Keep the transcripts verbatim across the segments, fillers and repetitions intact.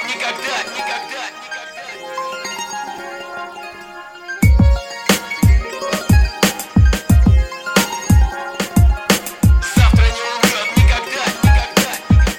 никогда, никогда, никогда. Завтра не умрет никогда, никогда.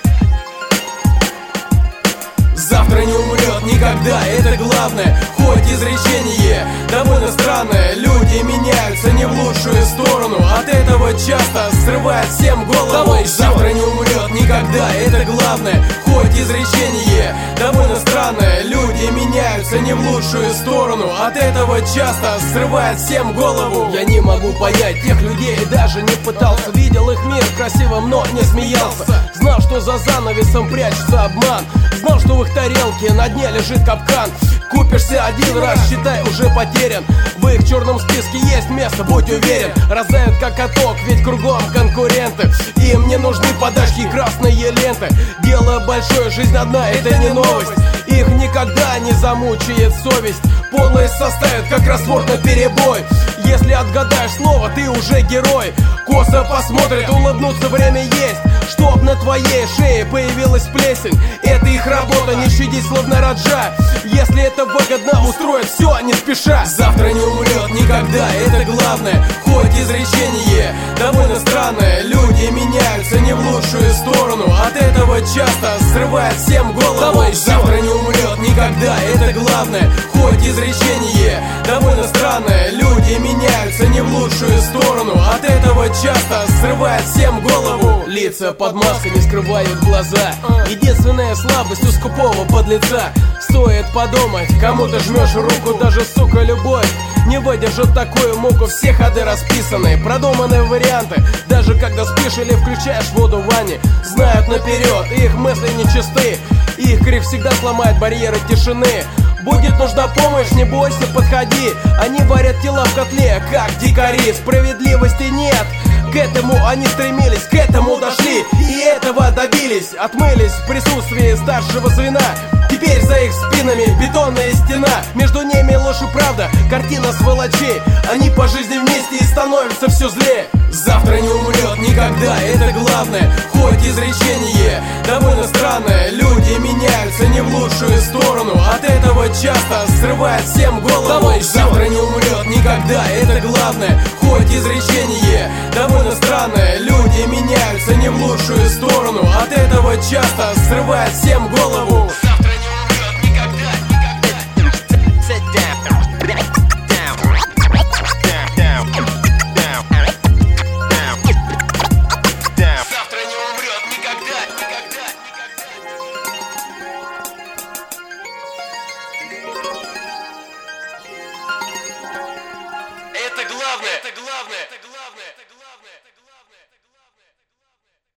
Завтра не умрет никогда, это главное. Хоть изречение довольно странное. Люди меняются не в лучшую сторону. От этого часто срывает всем голову. Давай, завтра не умрет никогда, это главное. Хоть изречение довольно странное. Люди меняются не в лучшую сторону. От этого часто срывает всем голову. Я не могу понять тех людей, даже не пытался. Видел их мир красивым, но не смеялся. Знал, что за занавесом прячется обман. Знал, что в их тарелке на дне лежит капкан. Купишься один раз, считай, уже потерян. В их черном списке есть место, будь уверен. Раздают как каток, ведь кругом конкуренты. Им не нужны подачки и красные ленты. Дело большое, жизнь одна, это не новость. Их никогда не замучает совесть. Полные составят, как кроссворд на перебой. Если отгадаешь слово, ты уже герой. Косо посмотрят, улыбнуться время есть. Чтоб на твоей шее появилась плесень. Это их работа, не щадить словно раджа. Если это выгодно, устроят все не спеша. Завтра не умрет никогда, это главное. Хоть изречение довольно странное. Люди меняются не в лучшую сторону. От этого часто срывает всем голову. Давай, завтра не умрет никогда, это главное. Хоть изречение довольно странное. Люди меняются не в лучшую сторону. От этого часто срывает всем голову. Лица под маской не скрывают глаза. Единственная слабость у скупого подлеца. Стоит подумать, кому ты жмешь руку, даже, сука, любовь не выдержит такую муку. Все ходы расписаны, продуманные варианты. Даже когда спишь или включаешь воду в ванне. Знают наперед, их мысли нечисты. Их крик всегда сломает барьеры тишины. Будет нужна помощь, не бойся, подходи. Они варят тела в котле, как дикари. Справедливости нет, к этому они стремились, к этому дошли и этого добились. Отмылись в присутствии старшего звена. Теперь за их спинами бетонная стена. Между ними ложь и правда, картина сволочей. Они по жизни вместе и становятся все злее. Завтра не умрет никогда, это главное. Хоть изречение довольно странное. Люди меняются не в лучшую сторону. От этого часто срывает всем голову. Давай, завтра не умрет никогда, это главное. Хоть изречение довольно странное. Люди меняются не в лучшую сторону. От этого часто срывает всем голову. Завтра не умрет никогда, никогда. Sit down, down, down, down, down, down. Завтра не умрет никогда, никогда, никогда. Это главное, это главное, это главное.